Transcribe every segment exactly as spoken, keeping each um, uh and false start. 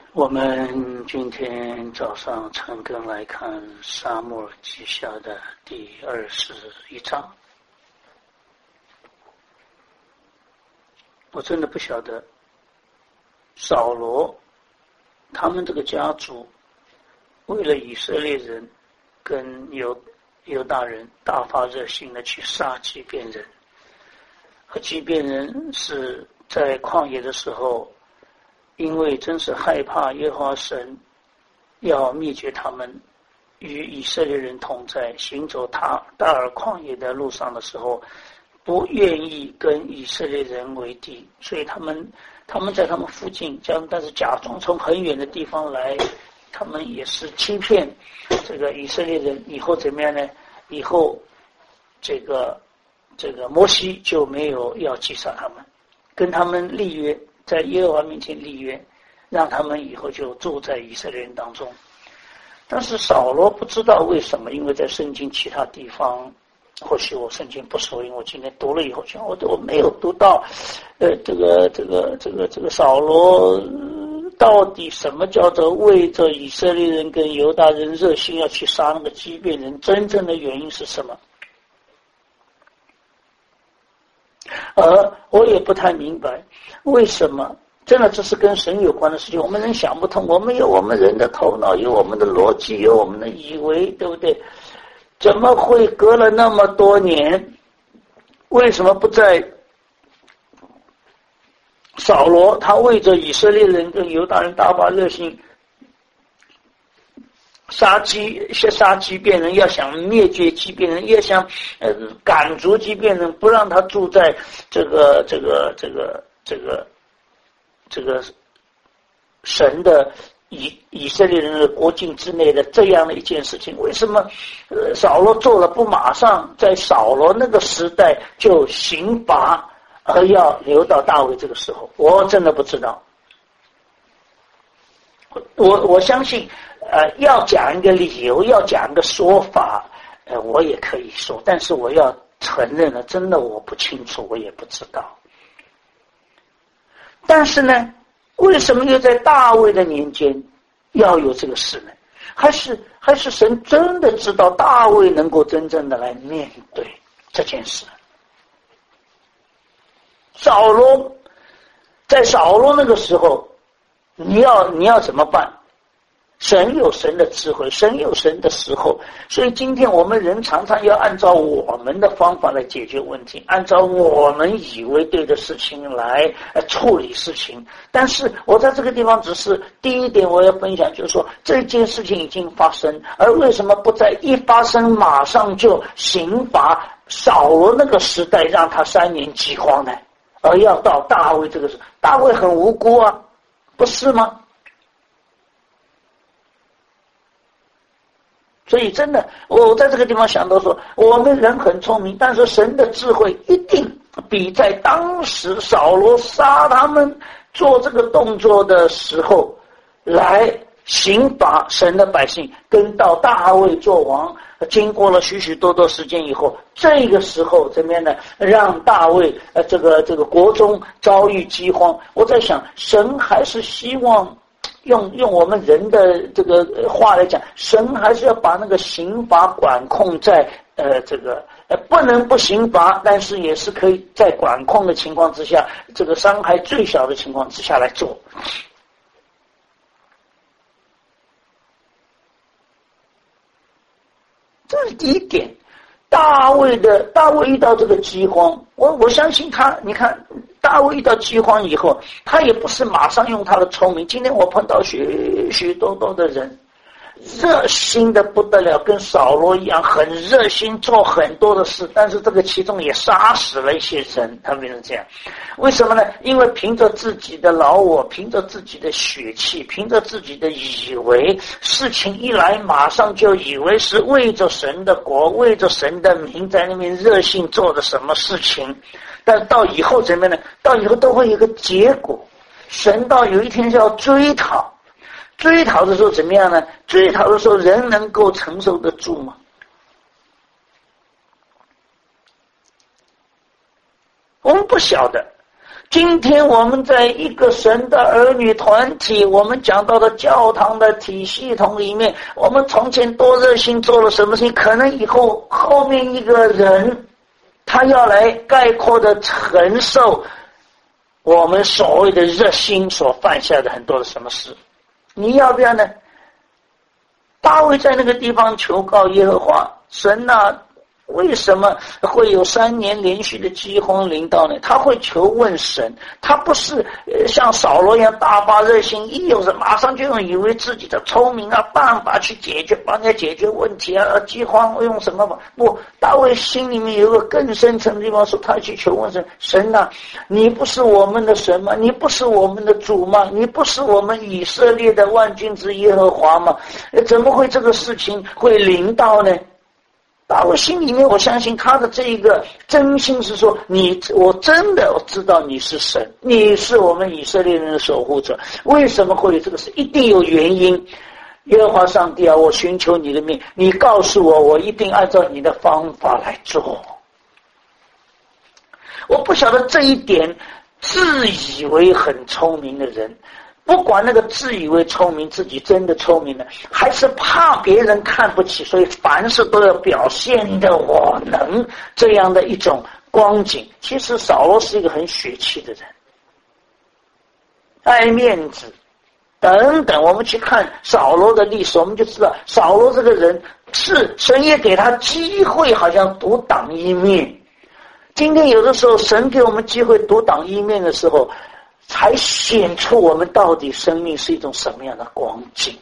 我们今天早上陈根来看撒母耳记下的第二十一章。我真的不晓得扫罗他们这个家族为了以色列人跟犹犹大人大发热心的去杀基遍人，和基遍人是在旷野的时候，因为真是害怕耶和华神要灭绝他们，与以色列人同在，行走他大尔旷野的路上的时候，不愿意跟以色列人为敌，所以他们他们在他们附近，将但是假装从很远的地方来，他们也是欺骗这个以色列人。以后怎么样呢？以后这个这个摩西就没有要击杀他们，跟他们立约，在耶和华面前立约，让他们以后就住在以色列人当中。但是扫罗不知道为什么，因为在圣经其他地方，或许我圣经不熟，因为我今天读了以后，我我没有读到，呃，这个这个这个这个扫罗到底什么叫做为着以色列人跟犹大人热心要去杀那个基遍人，真正的原因是什么？而我也不太明白为什么，真的这是跟神有关的事情，我们人想不通，我们有我们人的头脑，有我们的逻辑，有我们的以为，对不对？怎么会隔了那么多年，为什么不在扫罗他为着以色列人跟犹大人大发热心杀基杀基遍人，要想灭绝基遍人，要想呃赶逐基遍人，不让他住在这个这个这个这个这个神的以以色列人的国境之内的这样的一件事情，为什么呃扫罗做了不马上在扫罗那个时代就刑罚，而要留到大卫这个时候？我真的不知道。我我相信呃要讲一个理由，要讲一个说法，呃我也可以说，但是我要承认了，真的我不清楚，我也不知道。但是呢，为什么又在大卫的年间要有这个事呢？还是还是神真的知道大卫能够真正的来面对这件事？扫罗在扫罗那个时候，你要你要怎么办？神有神的智慧，神有神的时候，所以今天我们人常常要按照我们的方法来解决问题，按照我们以为对的事情来处理事情。但是我在这个地方只是第一点我要分享，就是说这件事情已经发生，而为什么不在一发生马上就刑罚扫罗那个时代，让他三年饥荒呢？而要到大卫这个时候，大卫很无辜啊，不是吗？所以真的，我在这个地方想到说，我们人很聪明，但是神的智慧一定比在当时扫罗杀他们做这个动作的时候来刑罚神的百姓，跟到大卫做王，经过了许许多多时间以后，这个时候怎么样呢？让大卫呃这个这个国中遭遇饥荒。我在想，神还是希望用用我们人的这个话来讲，神还是要把那个刑罚管控在呃这个呃不能不刑罚，但是也是可以在管控的情况之下，这个伤害最小的情况之下来做。这是第一点。大卫的大卫遇到这个饥荒，我我相信他，你看大卫遇到饥荒以后，他也不是马上用他的聪明。今天我碰到许许多多的人，热心的不得了，跟扫罗一样，很热心做很多的事，但是这个其中也杀死了一些人，他们是这样。为什么呢？因为凭着自己的老我，凭着自己的血气，凭着自己的以为，事情一来马上就以为是为着神的国，为着神的名，在那边热心做的什么事情。但到以后怎么样呢？到以后都会有一个结果，神到有一天是要追讨。追讨的时候怎么样呢？追讨的时候人能够承受得住吗？我们不晓得。 今天我们在一个神的儿女团体，我们讲到的教堂的体系统里面，我们从前多热心做了什么事情，可能以后后面一个人他要来概括的承受我们所谓的热心所犯下的很多的什么事，你要不要呢？大卫在那个地方求告耶和华，神啊，为什么会有三年连续的饥荒临到呢？他会求问神，他不是呃像扫罗一样大发热心，一有人马上就用以为自己的聪明啊办法去解决，帮人家解决问题啊，饥荒用什么法？不，大卫心里面有一个更深层的地方，说他去求问神，神啊，你不是我们的神吗？你不是我们的主吗？你不是我们以色列的万军之耶和华吗？怎么会这个事情会临到呢？大卫心里面，我相信他的这一个真心是说，你我真的知道你是神，你是我们以色列人的守护者。为什么会有这个事？一定有原因。耶和华上帝啊，我寻求你的命，你告诉我，我一定按照你的方法来做。我不晓得这一点，自以为很聪明的人，不管那个自以为聪明，自己真的聪明了，还是怕别人看不起，所以凡事都要表现的我能，这样的一种光景。其实扫罗是一个很血气的人，爱面子等等。我们去看扫罗的历史，我们就知道扫罗这个人是神也给他机会，好像独当一面。今天有的时候神给我们机会独当一面的时候，才显出我们到底生命是一种什么样的光景。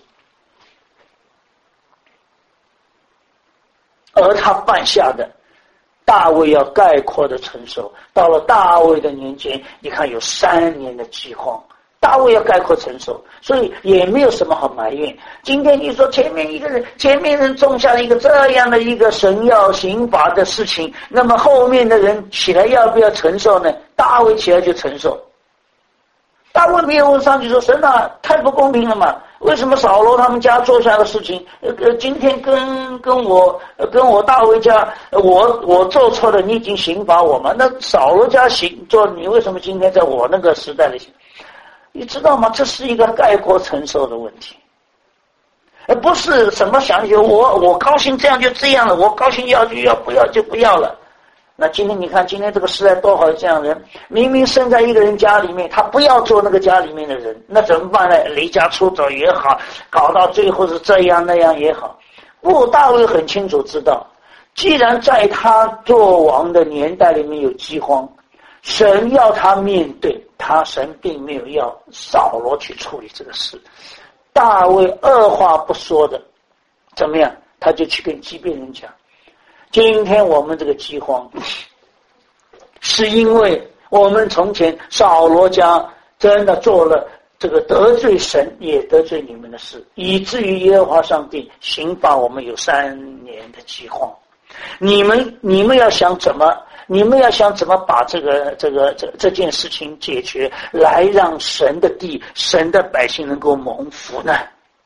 而他犯下的，大卫要概括的承受。到了大卫的年间，你看有三年的饥荒，大卫要概括承受，所以也没有什么好埋怨。今天你说前面一个人，前面人种下了一个这样的一个神要刑罚的事情，那么后面的人起来要不要承受呢？大卫起来就承受。大卫没有问上去说，神啊，太不公平了嘛，为什么扫罗他们家做下的事情，呃，今天跟跟我跟我大卫家，我我做错了，你已经刑罚我嘛？那扫罗家行做，你为什么今天在我那个时代里行？你知道吗？这是一个概括承受的问题，而不是什么想想我我高兴这样就这样了，我高兴要就要，不要就不要了。那今天你看，今天这个时代多少这样人，明明生在一个人家里面，他不要做那个家里面的人，那怎么办呢？离家出走也好，搞到最后是这样那样也好。不，大卫很清楚知道，既然在他做王的年代里面有饥荒，神要他面对，他神并没有要扫罗去处理这个事。大卫二话不说的，怎么样？他就去跟基遍人讲，今天我们这个饥荒，是因为我们从前扫罗家真的做了这个得罪神也得罪你们的事，以至于耶和华上帝刑罚我们有三年的饥荒。你们你们要想怎么，你们要想怎么把这个这个这这件事情解决，来让神的地、神的百姓能够蒙福呢？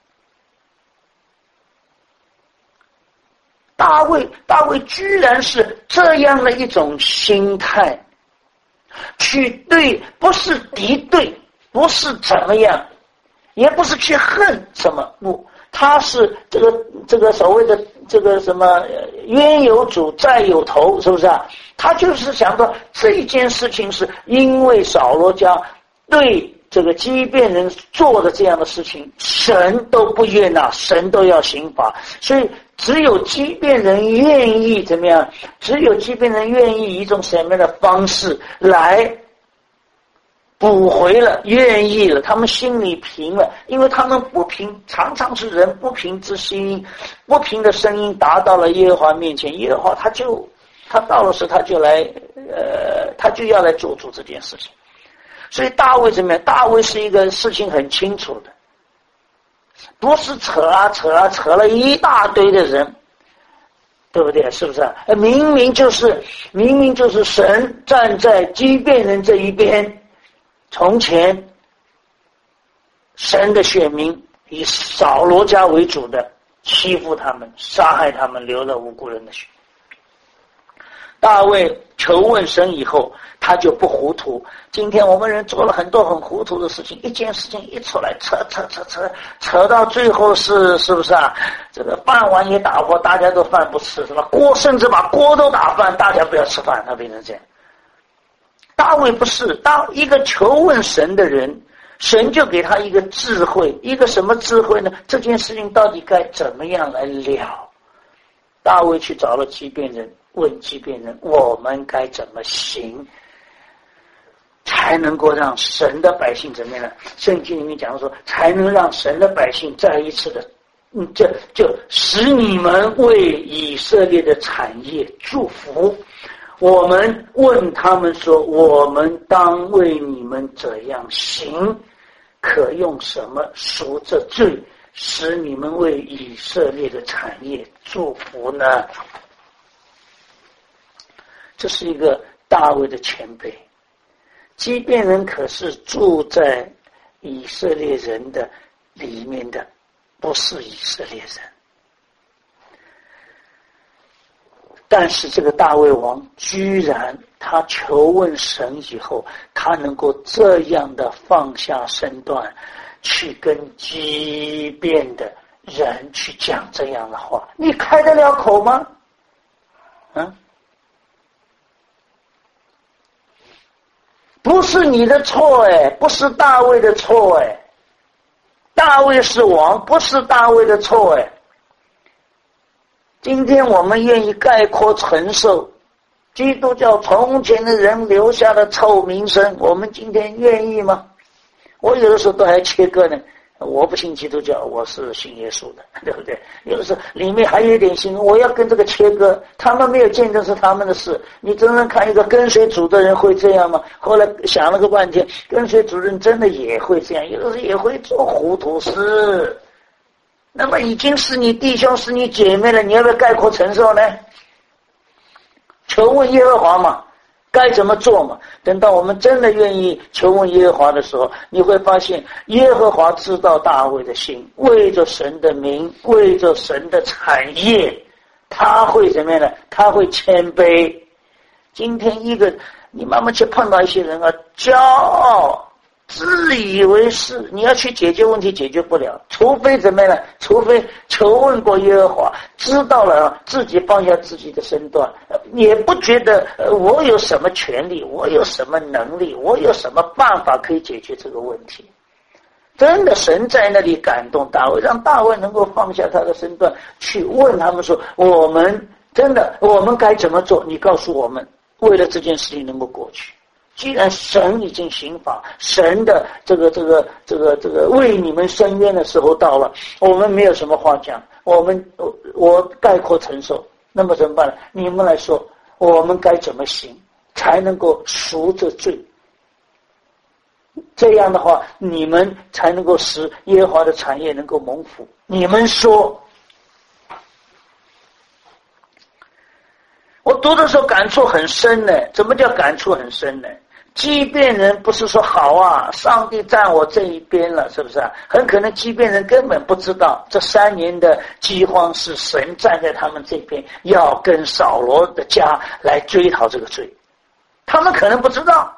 大卫，大卫居然是这样的一种心态，去对，不是敌对，不是怎么样，也不是去恨什么，不，他是这个这个所谓的这个什么冤有主债有头，是不是啊？他就是想到这一件事情是因为扫罗家对这个基遍人做的这样的事情，神都不悦纳，神都要刑罚，所以只有基遍人愿意怎么样？只有基遍人愿意以一种什么样的方式来补回了，愿意了，他们心里平了，因为他们不平，常常是人不平之心，不平的声音达到了耶和华面前，耶和华他就他到了时他就来，呃，他就要来做主这件事情。所以大卫怎么样？大卫是一个事情很清楚的，不是扯啊扯啊扯了一大堆的人，对不对？是不是？明明就是明明就是神站在基遍人这一边。从前神的选民以扫罗家为主的欺负他们，杀害他们，流了无辜人的血。大卫求问神以后，他就不糊涂。今天我们人做了很多很糊涂的事情，一件事情一出来，扯扯扯扯扯到最后是是不是啊？这个饭碗也打破，大家都饭不吃，是吧？锅甚至把锅都打翻，大家不要吃饭，他变成这样。大卫不是，当一个求问神的人，神就给他一个智慧，一个什么智慧呢？这件事情到底该怎么样来了？大卫去找了畸变人，问畸变人，我们该怎么行，才能够让神的百姓怎么样呢？圣经里面讲说，才能让神的百姓再一次的，嗯，这就使你们为以色列的产业祝福。我们问他们说，我们当为你们怎样行？可用什么赎这罪，使你们为以色列的产业祝福呢？这是一个大卫的前辈。畸变人可是住在以色列人的里面的，不是以色列人。但是这个大卫王居然他求问神以后，他能够这样的放下身段，去跟畸变的人去讲这样的话，你开得了口吗？嗯，不是你的错哎，不是大卫的错哎，大卫是王，不是大卫的错哎。今天我们愿意概括承受基督教从前的人留下的臭名声，我们今天愿意吗？我有的时候都还切割呢，我不信基督教，我是信耶稣的，对不对？有的时候里面还有一点信，我要跟这个切割，他们没有见证是他们的事。你真正看一个跟随主的人会这样吗？后来想了个半天，跟随主人真的也会这样，有的时候也会做糊涂事。那么已经是你弟兄是你姐妹了，你要不要概括承受呢？求问耶和华嘛，该怎么做嘛？等到我们真的愿意求问耶和华的时候，你会发现耶和华知道大卫的心，为着神的名，为着神的产业，他会怎么样呢？他会谦卑。今天一个你慢慢去碰到一些人啊，骄傲自以为是，你要去解决问题解决不了，除非怎么样呢？除非求问过耶和华，知道了自己放下自己的身段，也不觉得、呃、我有什么权利，我有什么能力，我有什么办法可以解决这个问题。真的神在那里感动大卫，让大卫能够放下他的身段，去问他们说，我们真的我们该怎么做，你告诉我们，为了这件事情能够过去。既然神已经行法，神的这个这个这个这个为你们伸冤的时候到了，我们没有什么话讲，我们我我概括承受。那么怎么办呢？你们来说，我们该怎么行才能够赎这罪？这样的话，你们才能够使耶和华的产业能够蒙福。你们说。我读的时候感触很深呢。怎么叫感触很深呢？畸变人不是说好啊，上帝站我这一边了，是不是啊？很可能畸变人根本不知道这三年的饥荒是神站在他们这边，要跟扫罗的家来追讨这个罪，他们可能不知道，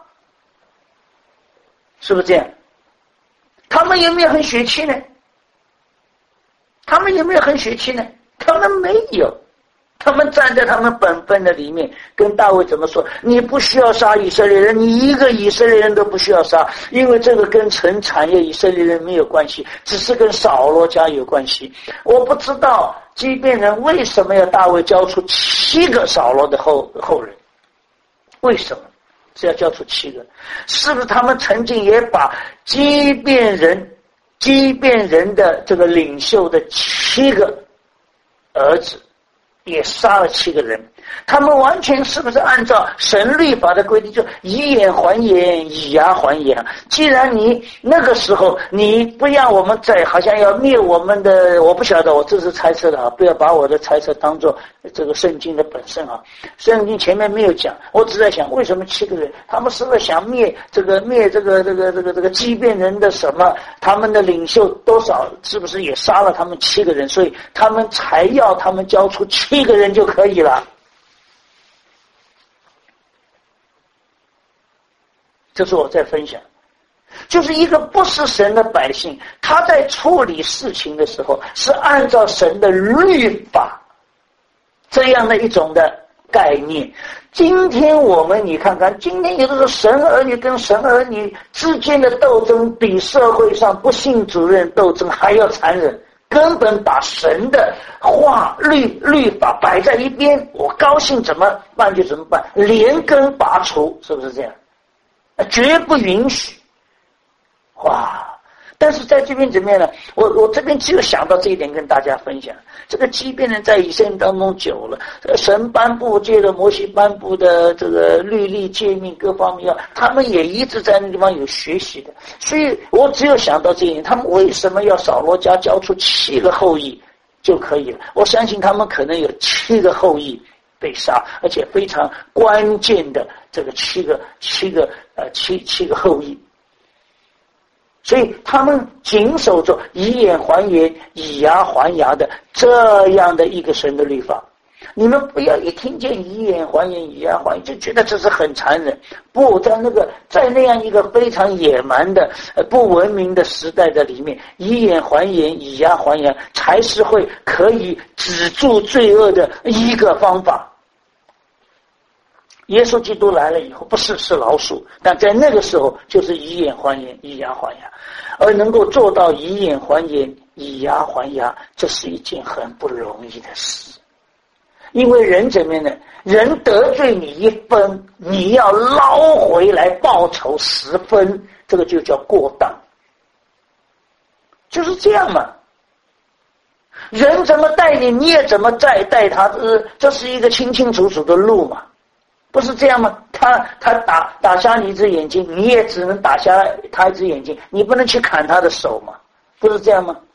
是不是这样？他们有没有很血气呢？他们有没有很血气呢？他们没有。他们站在他们本分的里面，跟大卫怎么说？你不需要杀以色列人，你一个以色列人都不需要杀，因为这个跟城产业以色列人没有关系，只是跟扫罗家有关系。我不知道畸变人为什么要大卫交出七个扫罗的后后人，为什么是要交出七个？是不是他们曾经也把畸变人畸变人的这个领袖的七个儿子也杀了七个人？他们完全是不是按照神律法的规定，就以眼还眼，以牙还牙？既然你那个时候你不让我们再好像要灭我们的，我不晓得，我这是猜测的啊，不要把我的猜测当作这个圣经的本身啊。圣经前面没有讲，我只在想为什么七个人？他们是不是想灭这个灭这个这个这个这个畸变人的什么？他们的领袖多少是不是也杀了他们七个人？所以他们才要他们交出七个人就可以了。 这是我在分享，就是一个不是神的百姓，他在处理事情的时候是按照神的律法这样的一种的概念。今天我们你看看，今天有的时候神儿女跟神儿女之间的斗争比社会上不信主任斗争还要残忍，根本把神的话律律法摆在一边，我高兴怎么办就怎么办，连根拔除，是不是这样？绝不允许。哇！但是在这边怎么样呢？我我这边只有想到这一点跟大家分享。这个即便呢在以色列当中久了，这个神颁布借着摩西颁布的这个律例诫命各方面，他们也一直在那地方有学习的。所以我只有想到这一点，他们为什么要扫罗家交出七个后裔就可以了？我相信他们可能有七个后裔被杀，而且非常关键的这个七个七个呃七七个后裔。所以他们谨守着以眼还眼以牙还牙的这样的一个神的律法。你们不要一听见以眼还眼以牙还眼就觉得这是很残忍。不，在那个在那样一个非常野蛮的呃不文明的时代的里面，以眼还眼以牙还牙才是会可以止住罪恶的一个方法。耶稣基督来了以后，不是是老鼠，但在那个时候就是以眼还眼以牙还牙，而能够做到以眼还眼以牙还牙，这是一件很不容易的事。因为人怎么样呢？人得罪你一分，你要捞回来报仇十分，这个就叫过当，就是这样嘛。人怎么待你，你也怎么再待他，这这是一个清清楚楚的路嘛。不是这样吗？他他打打瞎你一只眼睛，你也只能打瞎他一只眼睛，你不能去砍他的手嘛？不是这样吗？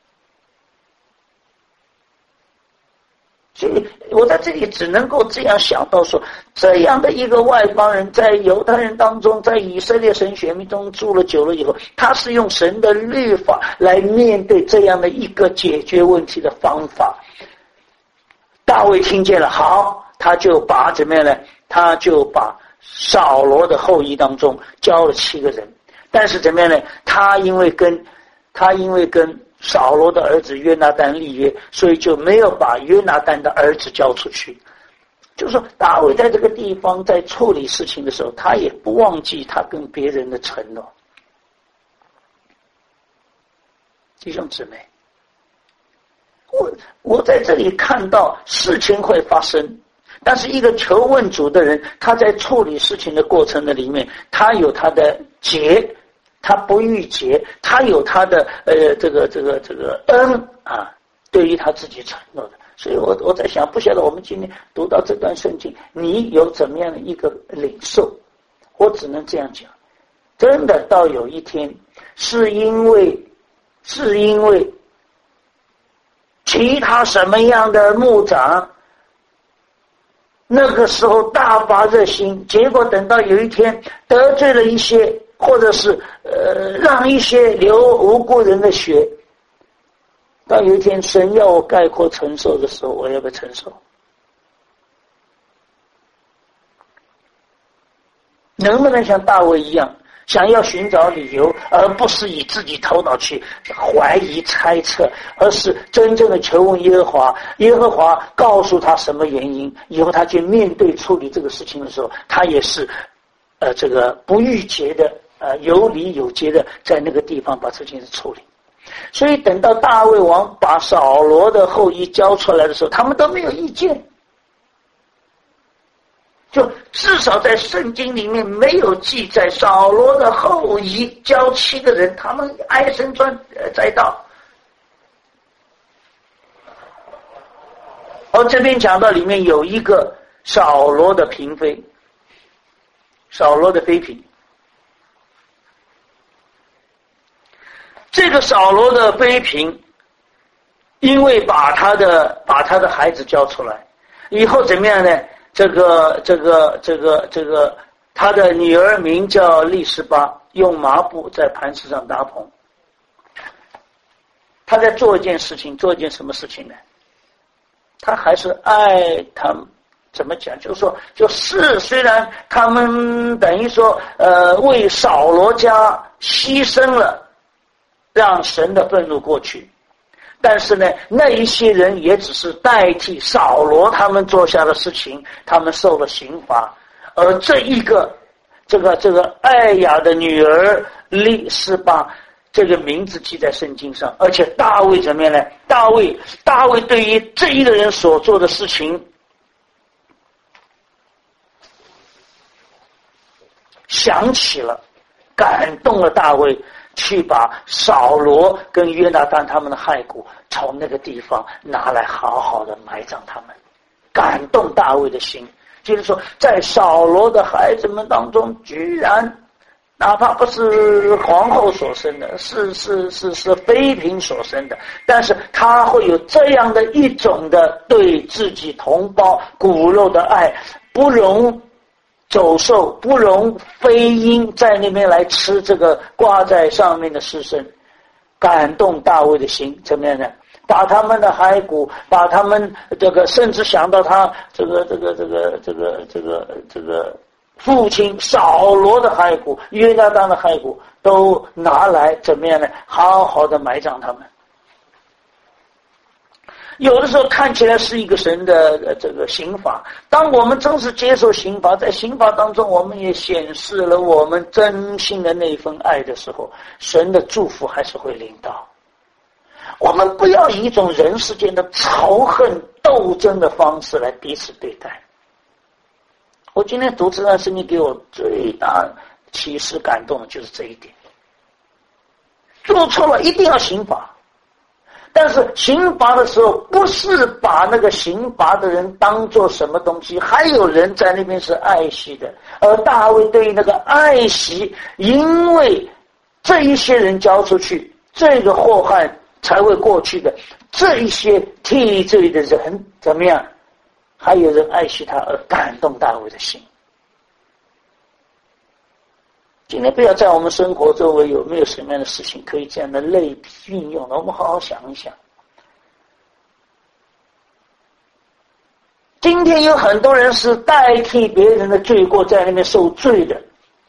所以我在这里只能够这样想到说，这样的一个外邦人在犹太人当中，在以色列神选民中住了久了以后，他是用神的律法来面对这样的一个解决问题的方法。大卫听见了，好，他就把怎么样呢？他就把扫罗的后裔当中交了七个人，但是怎么样呢？他因为跟他因为跟扫罗的儿子约拿单立约，所以就没有把约拿单的儿子交出去。就是说，大卫在这个地方在处理事情的时候，他也不忘记他跟别人的承诺。弟兄姊妹，我我在这里看到事情会发生。但是一个求问主的人，他在处理事情的过程的里面，他有他的节，他不逾节，他有他的呃这个这个这个恩啊，对于他自己承诺的。所以我我在想，不晓得我们今天读到这段圣经，你有怎么样的一个领受？我只能这样讲，真的到有一天，是因为是因为其他什么样的牧长。那个时候大发热心，结果等到有一天得罪了一些，或者是呃让一些流无辜人的血，到有一天神要我概括承受的时候，我要不要承受？能不能像大卫一样，想要寻找理由，而不是以自己头脑去怀疑猜测，而是真正的求问耶和华，耶和华告诉他什么原因，以后他去面对处理这个事情的时候，他也是呃这个不逾节的，呃有理有节的，在那个地方把这件事处理。所以等到大卫王把扫罗的后裔交出来的时候，他们都没有意见。就至少在圣经里面没有记载扫罗的后裔交七个人，他们唉声载道。而这边讲到里面有一个扫罗的嫔妃，扫罗的妃嫔。这个扫罗的妃嫔，因为把他的把他的孩子交出来以后怎么样呢？这个这个这个这个他的女儿名叫利斯巴，用麻布在磐石上搭棚。他在做一件事情，做一件什么事情呢？他还是爱他怎么讲？就是说，就是虽然他们等于说，呃，为扫罗家牺牲了，让神的愤怒过去，但是呢，那一些人也只是代替扫罗他们做下的事情，他们受了刑罚，而这一个这个这个艾雅的女儿利斯巴，这个名字记在圣经上，而且大卫怎么样呢？大卫大卫对于这一个人所做的事情，想起了，感动了大卫，去把扫罗跟约拿单他们的骸骨从那个地方拿来，好好的埋葬他们，感动大卫的心。就是说，在扫罗的孩子们当中，居然哪怕不是皇后所生的，是是是是妃嫔所生的，但是他会有这样的一种的对自己同胞骨肉的爱，不容走兽，不容飞鹰在那边来吃这个挂在上面的尸身，感动大卫的心，怎么样呢？把他们的骸骨，把他们这个，甚至想到他这个这个这个这个这个这个父亲扫罗的骸骨、约拿单的骸骨，都拿来怎么样呢？好好的埋葬他们。有的时候看起来是一个神的这个刑罚，当我们真是接受刑罚，在刑罚当中我们也显示了我们真心的那份爱的时候，神的祝福还是会临到。我们不要以一种人世间的仇恨斗争的方式来彼此对待。我今天读这段圣经，给我最大启示感动的就是这一点，做错了一定要刑罚，但是刑罚的时候不是把那个刑罚的人当作什么东西，还有人在那边是爱惜的，而大卫对于那个爱惜，因为这一些人交出去，这个祸害才会过去的，这一些替罪的人怎么样？还有人爱惜他，而感动大卫的心。今天不要在我们生活周围有没有什么样的事情可以这样的类比运用呢？我们好好想一想。今天有很多人是代替别人的罪过在那边受罪的，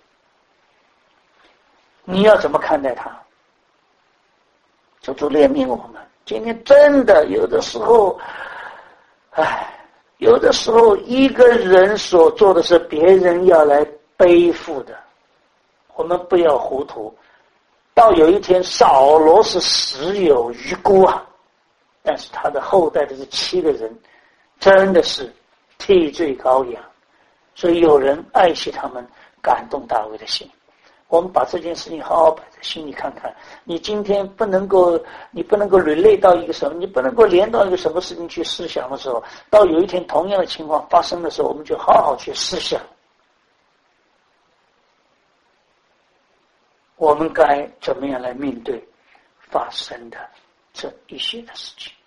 你要怎么看待他？求主怜悯我们。今天真的有的时候，唉，有的时候一个人所做的是别人要来背负的，我们不要糊涂。到有一天扫罗是死有余辜啊，但是他的后代的这七个人真的是替罪羔羊，所以有人爱惜他们，感动大卫的心。我们把这件事情好好摆在心里看看，你今天不能够，你不能够 relate 到一个什么，你不能够连到一个什么事情去思想的时候，到有一天同样的情况发生的时候，我们就好好去思想，我们该怎么样来面对发生的这一些的事情。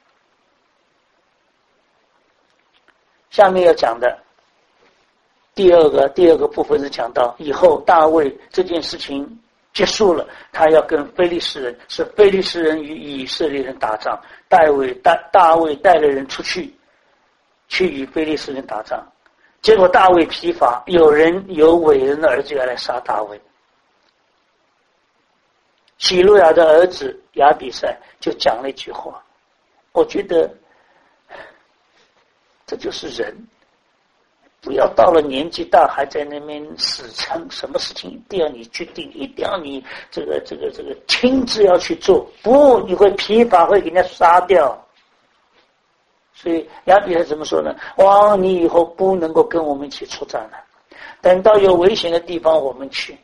下面要讲的第二个第二个部分是讲到以后大卫这件事情结束了，他要跟非利士人，是非利士人与以色列人打仗，大卫大大卫带了人出去去与非利士人打仗，结果大卫疲乏，有人有伟人的儿子要来杀大卫。喜路亚的儿子亚比赛就讲了一句话，我觉得这就是人，不要到了年纪大还在那边死撑，什么事情一定要你决定，一定要你这个这个这个亲自要去做，不你会疲乏，会给人家杀掉。所以亚比赛怎么说呢？王，你以后不能够跟我们一起出战了，等到有危险的地方我们去。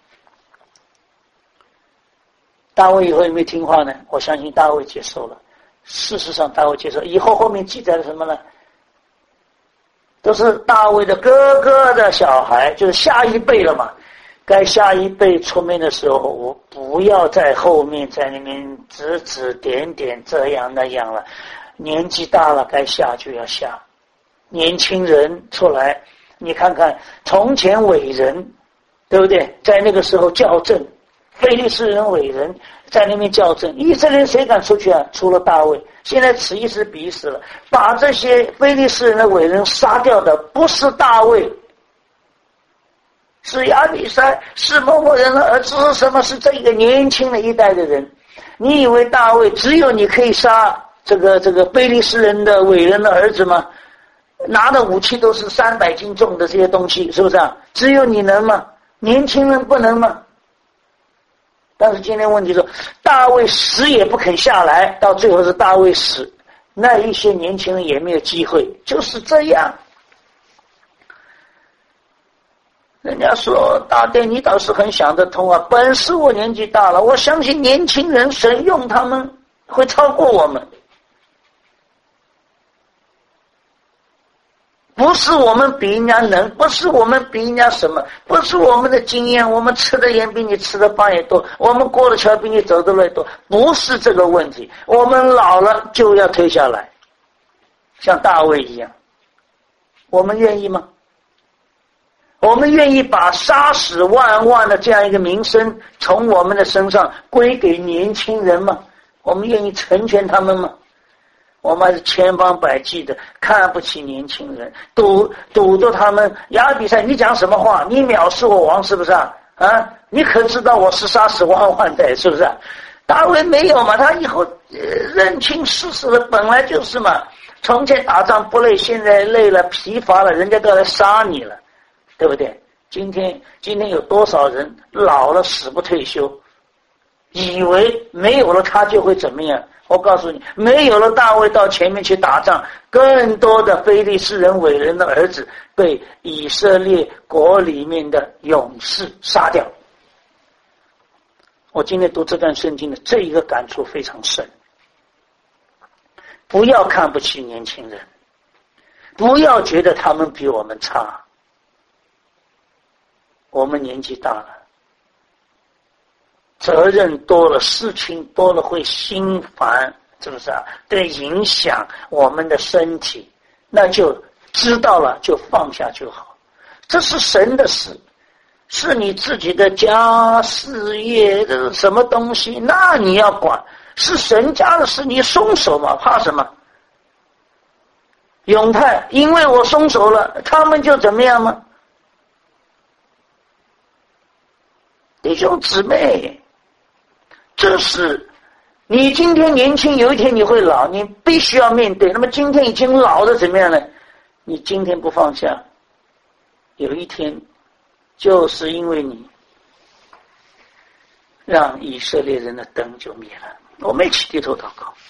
大卫以后有没有听话呢？我相信大卫接受了。事实上大卫接受，以后后面记载了什么呢？都是大卫的哥哥的小孩，就是下一辈了嘛。该下一辈出面的时候，我不要在后面在那边指指点点这样那样了。年纪大了，该下就要下。年轻人出来，你看看从前伟人，对不对？在那个时候校正，非利士人伟人， 在那边较真。以色列谁敢出去啊？除了大卫。现在此一时彼一时了，把这些非利士人的伟人杀掉的不是大卫，是亚比筛，是某某人的儿子，是什么？是这个年轻的一代的人。你以为大卫只有你可以杀这个这个非利士人的伟人的儿子吗？拿的武器都是三百斤重的这些东西，是不是啊？只有你能吗？年轻人不能吗？但是今天问题是，大卫死也不肯下来，到最后是大卫死，那一些年轻人也没有机会，就是这样。人家说大爹你倒是很想得通啊，本是我年纪大了，我相信年轻人神用他们会超过我们。不是我们比人家能，不是我们比人家什么，不是我们的经验，我们吃的盐比你吃的饭也多，我们过的桥比你走的路也多，不是这个问题。我们老了就要退下来，像大卫一样，我们愿意吗？我们愿意把杀死万万的这样一个名声从我们的身上归给年轻人吗？我们愿意成全他们吗？我们还是千方百计的看不起年轻人，堵堵着他们。亚比赛，你讲什么话？你藐视我王是不是啊？啊，你可知道我是杀死万万的，是不是啊？大卫没有嘛，他以后、呃、认清事实了，本来就是嘛。从前打仗不累，现在累了疲乏了，人家都来杀你了，对不对？今天今天有多少人老了死不退休，以为没有了他就会怎么样？我告诉你，没有了大卫到前面去打仗，更多的非利士人伟人的儿子被以色列国里面的勇士杀掉。我今天读这段圣经的这一个感触非常深。不要看不起年轻人，不要觉得他们比我们差，我们年纪大了，责任多了，事情多了，会心烦，是不是啊？对，影响我们的身体，那就知道了，就放下就好。这是神的事，是你自己的家事业的什么东西，那你要管。是神家的事，你松手嘛，怕什么？永泰，因为我松手了，他们就怎么样吗？弟兄姊妹，这是你今天年轻，有一天你会老，你必须要面对。那么今天已经老的怎么样呢？你今天不放下，有一天就是因为你让以色列人的灯就灭了。我们一起低头祷告。